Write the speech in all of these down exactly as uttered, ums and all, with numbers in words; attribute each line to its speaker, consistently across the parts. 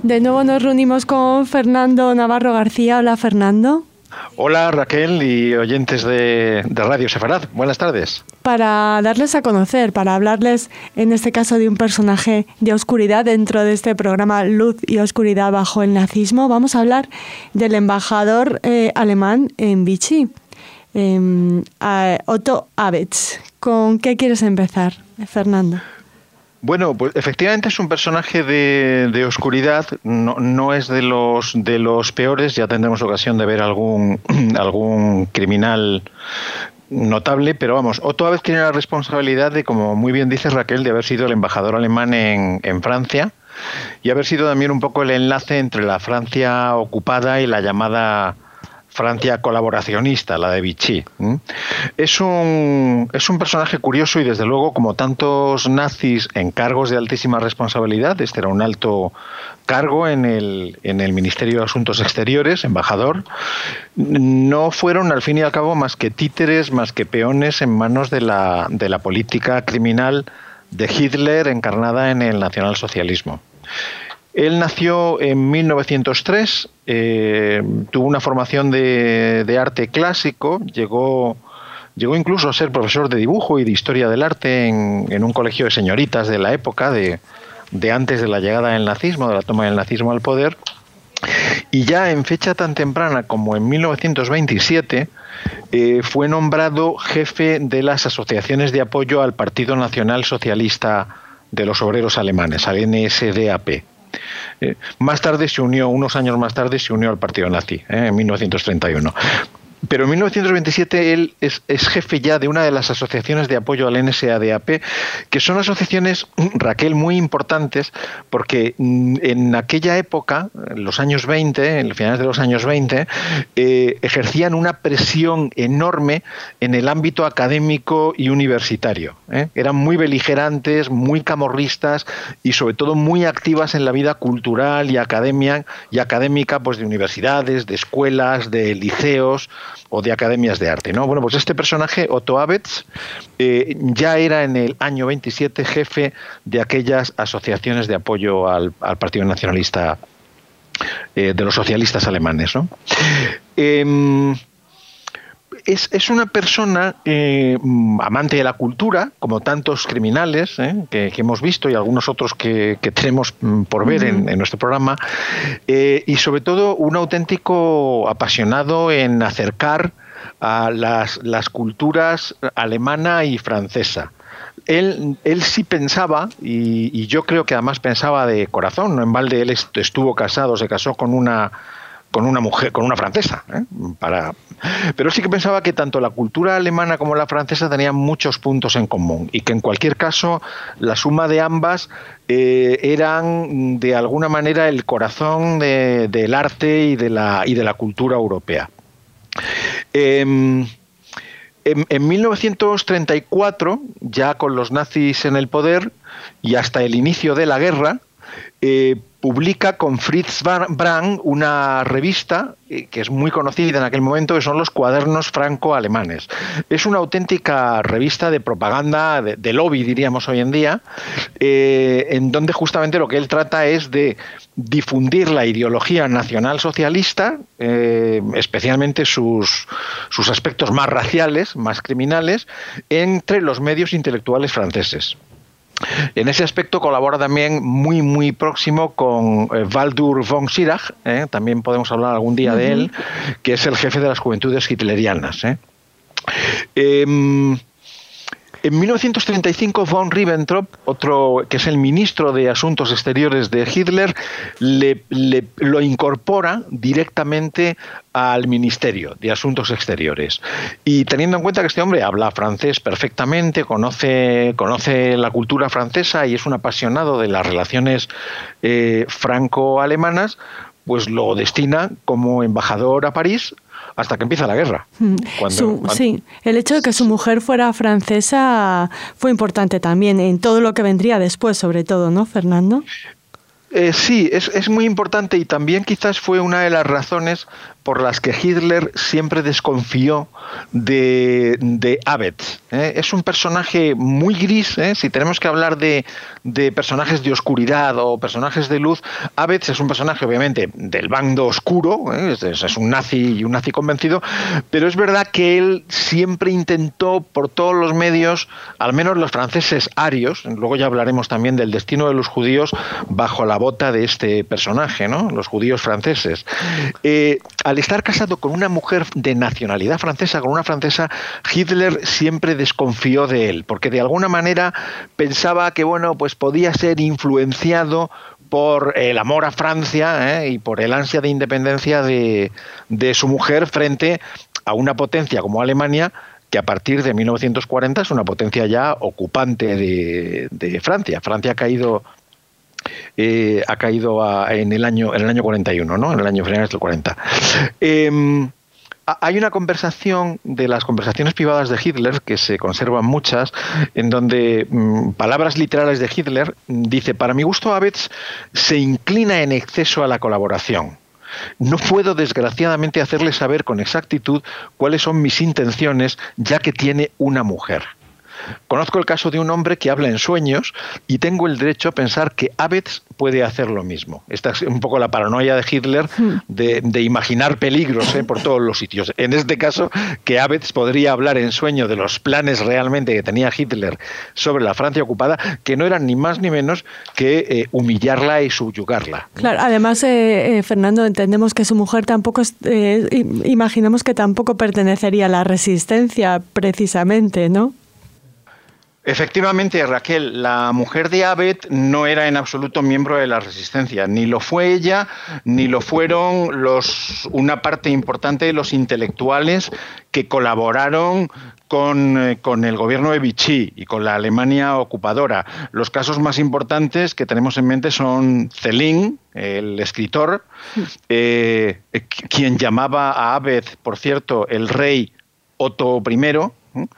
Speaker 1: De nuevo nos reunimos con Fernando Navarro García. Hola, Fernando.
Speaker 2: Hola, Raquel y oyentes de, de Radio Sefarad. Buenas tardes.
Speaker 1: Para darles a conocer, para hablarles en este caso de un personaje de oscuridad dentro de este programa Luz y Oscuridad bajo el nazismo, vamos a hablar del embajador eh, alemán en Vichy, eh, Otto Abetz. ¿Con qué quieres empezar, Fernando?
Speaker 2: Bueno, pues efectivamente es un personaje de, de oscuridad, no, no es de los de los peores, ya tendremos ocasión de ver algún, algún criminal notable, pero vamos, Otto Abetz tiene la responsabilidad de, como muy bien dice Raquel, de haber sido el embajador alemán en, en Francia y haber sido también un poco el enlace entre la Francia ocupada y la llamada Francia colaboracionista, la de Vichy. Es un, es un personaje curioso y desde luego, como tantos nazis en cargos de altísima responsabilidad, este era un alto cargo en el, en el Ministerio de Asuntos Exteriores, embajador, no fueron al fin y al cabo más que títeres, más que peones en manos de la, de la política criminal de Hitler encarnada en el nacionalsocialismo. Él nació en mil novecientos tres, eh, tuvo una formación de, de arte clásico, llegó, llegó incluso a ser profesor de dibujo y de historia del arte en, en un colegio de señoritas de la época, de, de antes de la llegada del nazismo, de la toma del nazismo al poder. Y ya en fecha tan temprana como en mil novecientos veintisiete eh, fue nombrado jefe de las asociaciones de apoyo al Partido Nacional Socialista de los Obreros Alemanes, al N S D A P. Eh, más tarde se unió, unos años más tarde se unió al partido nazi, eh, en mil novecientos treinta y uno. Pero en mil novecientos veintisiete él es, es jefe ya de una de las asociaciones de apoyo al N S A D A P, que son asociaciones, Raquel, muy importantes, porque en aquella época, en los años veinte, en los finales de los años veinte, eh, ejercían una presión enorme en el ámbito académico y universitario. ¿eh? Eran muy beligerantes, muy camorristas y sobre todo muy activas en la vida cultural y, academia, y académica, pues de universidades, de escuelas, de liceos o de academias de arte, ¿no? Bueno, pues este personaje, Otto Abetz, eh, ya era en el año veintisiete jefe de aquellas asociaciones de apoyo al, al Partido Nacionalista eh, de los socialistas alemanes, ¿no? Eh, Es, es una persona eh, amante de la cultura, como tantos criminales eh, que, que hemos visto y algunos otros que, que tenemos por ver en, en nuestro programa, eh, y sobre todo un auténtico apasionado en acercar a las, las culturas alemana y francesa. Él, él sí pensaba, y, y yo creo que además pensaba de corazón, no en balde él estuvo casado, se casó con una... con una mujer, con una francesa, ¿eh? Para... pero sí que pensaba que tanto la cultura alemana como la francesa tenían muchos puntos en común y que en cualquier caso la suma de ambas eh, eran de alguna manera el corazón de, del arte y de la, y de la cultura europea. Eh, En, en mil novecientos treinta y cuatro, ya con los nazis en el poder y hasta el inicio de la guerra, eh, publica con Fritz Brand una revista eh, que es muy conocida en aquel momento, que son los Cuadernos Franco-Alemanes. Es una auténtica revista de propaganda, de, de lobby diríamos hoy en día, eh, en donde justamente lo que él trata es de difundir la ideología nacionalsocialista, eh, especialmente sus, sus aspectos más raciales, más criminales, entre los medios intelectuales franceses. En ese aspecto colabora también muy muy próximo con eh, Waldur von Schirach, eh, también podemos hablar algún día uh-huh. de él, que es el jefe de las juventudes hitlerianas. Eh. Eh, En mil novecientos treinta y cinco, von Ribbentrop, otro que es el ministro de Asuntos Exteriores de Hitler, le, le, lo incorpora directamente al Ministerio de Asuntos Exteriores. Y teniendo en cuenta que este hombre habla francés perfectamente, conoce, conoce la cultura francesa y es un apasionado de las relaciones eh, franco-alemanas, pues lo destina como embajador a París hasta que empieza la guerra. Cuando,
Speaker 1: su,
Speaker 2: cuando...
Speaker 1: Sí, el hecho de que su mujer fuera francesa fue importante también en todo lo que vendría después, sobre todo, ¿no, Fernando?
Speaker 2: Eh, sí, es, es muy importante y también quizás fue una de las razones por las que Hitler siempre desconfió de, de Abetz. ¿eh? Es un personaje muy gris, ¿eh? Si tenemos que hablar de, de personajes de oscuridad o personajes de luz, Abetz es un personaje obviamente del bando oscuro, ¿eh? es, es un nazi y un nazi convencido, pero es verdad que él siempre intentó por todos los medios, al menos los franceses arios, luego ya hablaremos también del destino de los judíos bajo la bota de este personaje, ¿no? Los judíos franceses. Eh, al estar casado con una mujer de nacionalidad francesa, con una francesa, Hitler siempre desconfió de él, porque de alguna manera pensaba que, bueno, pues podía ser influenciado por el amor a Francia, ¿eh? y por el ansia de independencia de, de su mujer frente a una potencia como Alemania, que a partir de mil novecientos cuarenta es una potencia ya ocupante de, de Francia. Francia ha caído eh, ha caído a, en el año en el año cuarenta y uno, ¿no? En el año finales del cuarenta. Eh, Hay una conversación de las conversaciones privadas de Hitler, que se conservan muchas, en donde mmm, palabras literales de Hitler dice: para mi gusto Abetz se inclina en exceso a la colaboración. No puedo desgraciadamente hacerle saber con exactitud cuáles son mis intenciones, ya que tiene una mujer. Conozco el caso de un hombre que habla en sueños y tengo el derecho a pensar que Abetz puede hacer lo mismo. Esta es un poco la paranoia de Hitler de, de imaginar peligros, ¿eh? por todos los sitios. En este caso, que Abetz podría hablar en sueño de los planes realmente que tenía Hitler sobre la Francia ocupada, que no eran ni más ni menos que eh, humillarla y subyugarla.
Speaker 1: Claro, además, eh, eh, Fernando, entendemos que su mujer tampoco, es, eh, imaginamos que tampoco pertenecería a la resistencia, precisamente, ¿no?
Speaker 2: Efectivamente, Raquel, la mujer de Abetz no era en absoluto miembro de la resistencia, ni lo fue ella, ni lo fueron los, una parte importante de los intelectuales que colaboraron con, con el gobierno de Vichy y con la Alemania ocupadora. Los casos más importantes que tenemos en mente son Céline, el escritor, eh, quien llamaba a Abetz, por cierto, el rey Otto primero,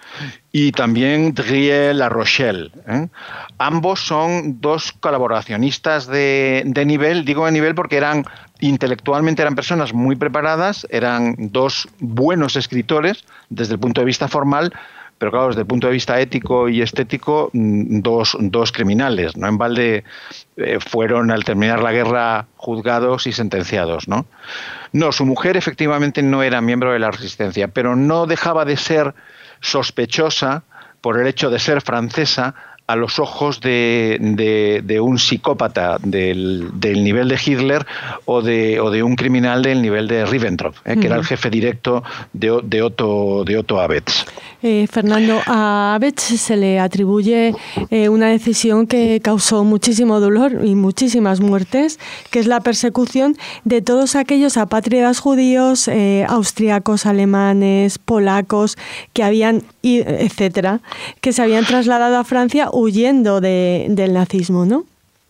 Speaker 2: y también Drieux-La Rochelle. ¿eh? Ambos son dos colaboracionistas de, de nivel, digo de nivel porque eran intelectualmente eran personas muy preparadas, eran dos buenos escritores desde el punto de vista formal, pero claro, desde el punto de vista ético y estético, dos, dos criminales. No en balde eh, fueron al terminar la guerra juzgados y sentenciados, ¿no? No, su mujer efectivamente no era miembro de la resistencia, pero no dejaba de ser sospechosa por el hecho de ser francesa a los ojos de, de, de un psicópata del, del nivel de Hitler o de, o de un criminal del nivel de Ribbentrop, eh, que uh-huh. era el jefe directo de, de, Otto, de Otto Abetz.
Speaker 1: Eh, Fernando, a Abetz se le atribuye eh, una decisión que causó muchísimo dolor y muchísimas muertes, que es la persecución de todos aquellos apátridas judíos, eh, austriacos, alemanes, polacos, que habían, etcétera, que se habían trasladado a Francia huyendo de, del nazismo, ¿no?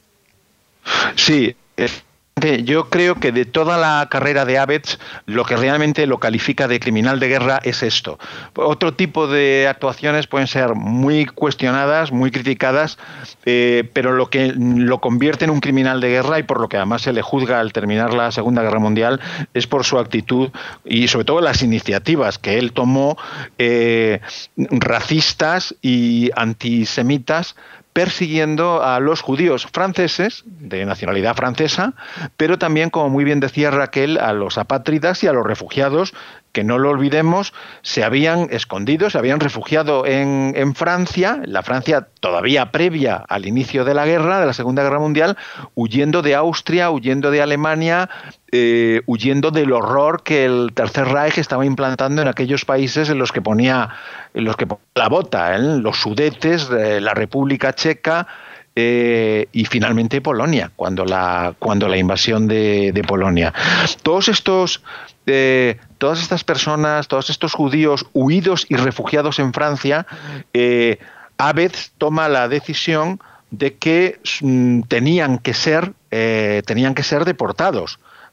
Speaker 2: Sí, yo creo que de toda la carrera de Abetz, lo que realmente lo califica de criminal de guerra es esto. Otro tipo de actuaciones pueden ser muy cuestionadas, muy criticadas, eh, pero lo que lo convierte en un criminal de guerra y por lo que además se le juzga al terminar la Segunda Guerra Mundial es por su actitud y sobre todo las iniciativas que él tomó eh, racistas y antisemitas, persiguiendo a los judíos franceses, de nacionalidad francesa, pero también, como muy bien decía Raquel, a los apátridas y a los refugiados, que no lo olvidemos, se habían escondido, se habían refugiado en, en Francia, la Francia todavía previa al inicio de la guerra, de la Segunda Guerra Mundial, huyendo de Austria, huyendo de Alemania, eh, huyendo del horror que el Tercer Reich estaba implantando en aquellos países en los que ponía, en los que ponía la bota, ¿eh? Los Sudetes, eh, la República Checa, Eh, y finalmente Polonia, cuando la, cuando la invasión de, de Polonia. Todos estos, eh, todas estas personas, todos estos judíos huidos y refugiados en Francia, eh, Abetz toma la decisión de que mm, tenían que ser, eh, tenían que ser deportados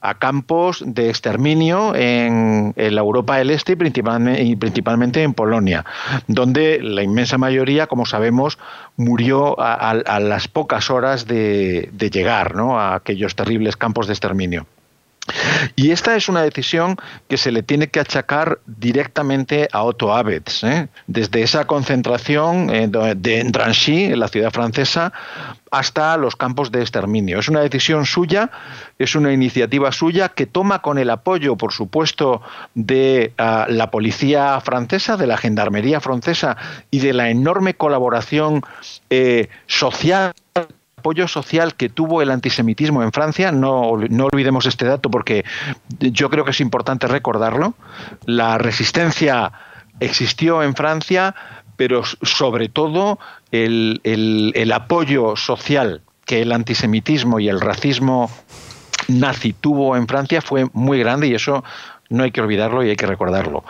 Speaker 2: a campos de exterminio en, en la Europa del Este y principalmente, y principalmente en Polonia, donde la inmensa mayoría, como sabemos, murió a, a, a las pocas horas de, de llegar, ¿no?, a aquellos terribles campos de exterminio. Y esta es una decisión que se le tiene que achacar directamente a Otto Abetz, ¿eh? Desde esa concentración eh, de Drancy, en la ciudad francesa, hasta los campos de exterminio. Es una decisión suya, es una iniciativa suya que toma con el apoyo, por supuesto, de uh, la policía francesa, de la gendarmería francesa y de la enorme colaboración eh, social, apoyo social que tuvo el antisemitismo en Francia. No, no olvidemos este dato porque yo creo que es importante recordarlo. La resistencia existió en Francia, pero sobre todo el, el, el apoyo social que el antisemitismo y el racismo nazi tuvo en Francia fue muy grande, y eso no hay que olvidarlo y hay que recordarlo.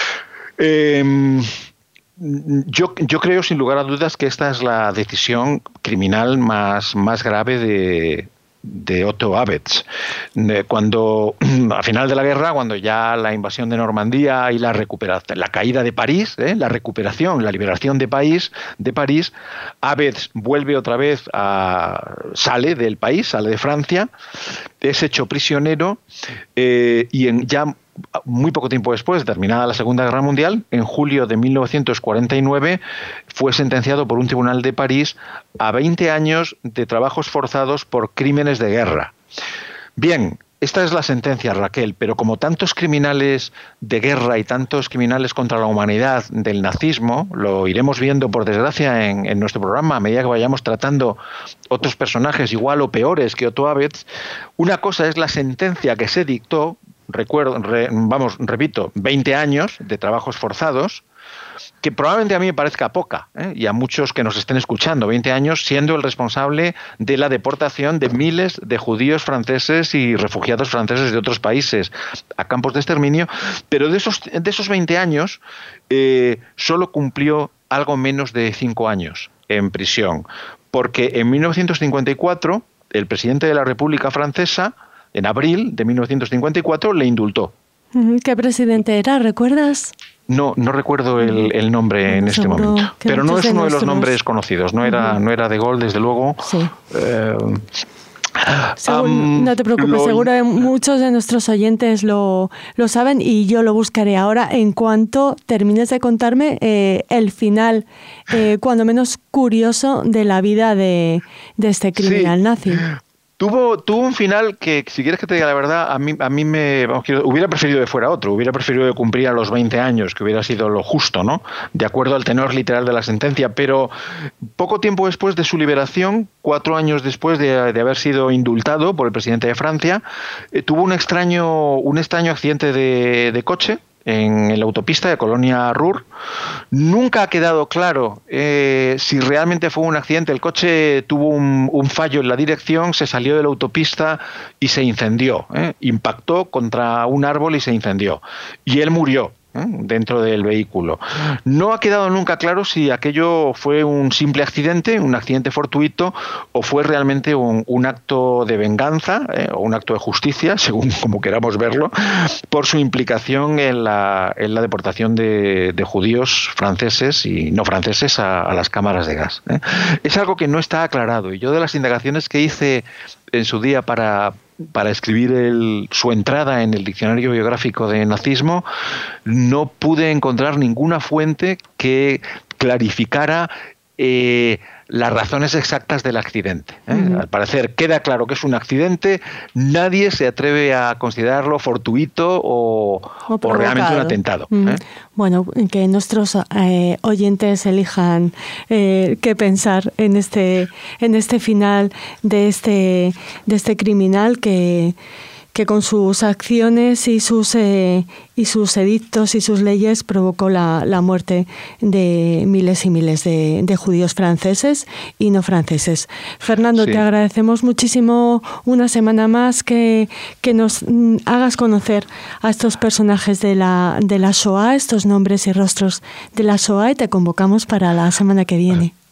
Speaker 2: Eh, Yo, yo creo, sin lugar a dudas, que esta es la decisión criminal más, más grave de, de Otto Abetz. Cuando, a final de la guerra, cuando ya la invasión de Normandía y la recuperación, la caída de París, ¿eh? la recuperación, la liberación de París, de París, Abetz vuelve otra vez a, sale del país, sale de Francia, es hecho prisionero eh, y en, ya muy poco tiempo después, terminada la Segunda Guerra Mundial, en julio de mil novecientos cuarenta y nueve, fue sentenciado por un tribunal de París a veinte años de trabajos forzados por crímenes de guerra. Bien, esta es la sentencia, Raquel, pero como tantos criminales de guerra y tantos criminales contra la humanidad del nazismo, lo iremos viendo, por desgracia, en, en nuestro programa a medida que vayamos tratando otros personajes igual o peores que Otto Abetz, una cosa es la sentencia que se dictó. Recuerdo, re, vamos, repito, veinte años de trabajos forzados, que probablemente a mí me parezca poca, ¿eh? Y a muchos que nos estén escuchando, veinte años siendo el responsable de la deportación de miles de judíos franceses y refugiados franceses de otros países a campos de exterminio, pero de esos, de esos veinte años eh, solo cumplió algo menos de cinco años en prisión, porque en mil novecientos cincuenta y cuatro el presidente de la República Francesa, en abril de mil novecientos cincuenta y cuatro, le indultó.
Speaker 1: ¿Qué presidente era? ¿Recuerdas?
Speaker 2: No, no recuerdo el, el nombre en este momento. Pero no es uno de los nombres conocidos. No era, no era De Gaulle, desde luego.
Speaker 1: Sí.
Speaker 2: Eh,
Speaker 1: Seguro, um, no te preocupes, lo... seguro que muchos de nuestros oyentes lo, lo saben, y yo lo buscaré ahora en cuanto termines de contarme eh, el final, eh, cuando menos curioso, de la vida de, de este criminal sí. nazi.
Speaker 2: Tuvo, tuvo un final que, si quieres que te diga la verdad, a mí, a mí me vamos, hubiera preferido que fuera otro, hubiera preferido que cumpliera los veinte años, que hubiera sido lo justo, ¿no? De acuerdo al tenor literal de la sentencia, pero poco tiempo después de su liberación, cuatro años después de, de haber sido indultado por el presidente de Francia, eh, tuvo un extraño, un extraño accidente de, de coche en la autopista de Colonia Ruhr. Nunca ha quedado claro eh, si realmente fue un accidente. El coche tuvo un, un fallo en la dirección, se salió de la autopista y se incendió. ¿eh? Impactó contra un árbol y se incendió. Y él murió ¿eh? dentro del vehículo. No ha quedado nunca claro si aquello fue un simple accidente, un accidente fortuito, o fue realmente un, un acto de venganza eh, o un acto de justicia, según como queramos verlo, por su implicación en la, en la deportación de, de judíos franceses y no franceses a, a las cámaras de gas. ¿eh? Es algo que no está aclarado, y yo, de las indagaciones que hice en su día para para escribir el, su entrada en el diccionario biográfico de nazismo, no pude encontrar ninguna fuente que clarificara eh, las razones exactas del accidente. ¿eh? Uh-huh. Al parecer queda claro que es un accidente, nadie se atreve a considerarlo fortuito o, o, o realmente un atentado. Uh-huh. ¿eh?
Speaker 1: Bueno, que nuestros eh, oyentes elijan eh, qué pensar en este, en este final de este, de este criminal que... que con sus acciones y sus eh, y sus edictos y sus leyes provocó la, la muerte de miles y miles de, de judíos franceses y no franceses. Fernando, sí. te agradecemos muchísimo una semana más que, que nos mm, hagas conocer a estos personajes de la, de la Shoah, estos nombres y rostros de la Shoah, y te convocamos para la semana que viene.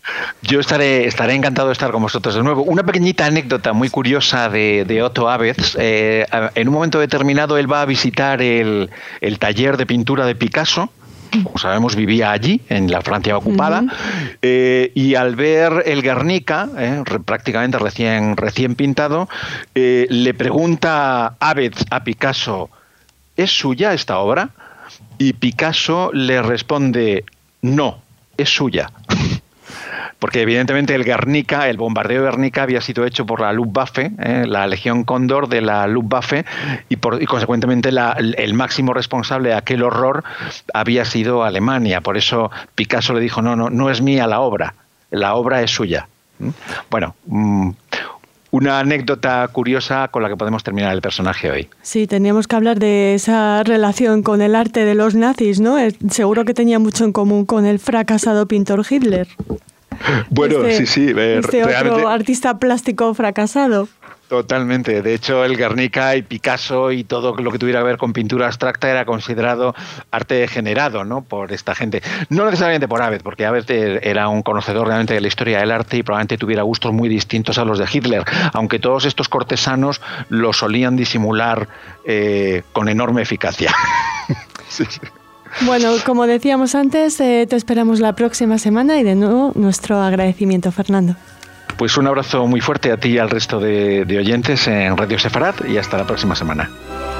Speaker 2: Yo estaré, estaré encantado de estar con vosotros de nuevo. Una pequeñita anécdota muy curiosa de, de Otto Abetz. Eh, en un momento determinado él va a visitar el, el taller de pintura de Picasso. Como sabemos, vivía allí, en la Francia ocupada, uh-huh. eh, y al ver el Guernica, eh, prácticamente recién, recién pintado, eh, le pregunta Abetz a Picasso, ¿es suya esta obra? Y Picasso le responde, no, es suya. Porque evidentemente el Guernica, el bombardeo de Guernica había sido hecho por la Luftwaffe, eh, la Legión Cóndor de la Luftwaffe, y, por, y consecuentemente la, el máximo responsable de aquel horror había sido Alemania. Por eso Picasso le dijo, no, no, no es mía la obra, la obra es suya. ¿Mm? Bueno, mm, una anécdota curiosa con la que podemos terminar el personaje hoy.
Speaker 1: Sí, teníamos que hablar de esa relación con el arte de los nazis, ¿no? Seguro que tenía mucho en común con el fracasado pintor Hitler.
Speaker 2: Bueno,
Speaker 1: este,
Speaker 2: sí, sí. Eh,
Speaker 1: este
Speaker 2: realmente,
Speaker 1: otro artista plástico fracasado.
Speaker 2: Totalmente. De hecho, el Guernica y Picasso y todo lo que tuviera que ver con pintura abstracta era considerado arte degenerado, ¿no? Por esta gente. No necesariamente por Abetz, porque Abetz era un conocedor realmente de la historia del arte y probablemente tuviera gustos muy distintos a los de Hitler, aunque todos estos cortesanos lo solían disimular eh, con enorme eficacia. Sí, sí.
Speaker 1: Bueno, como decíamos antes, eh, te esperamos la próxima semana y de nuevo nuestro agradecimiento, Fernando.
Speaker 2: Pues un abrazo muy fuerte a ti y al resto de, de oyentes en Radio Sefarat y hasta la próxima semana.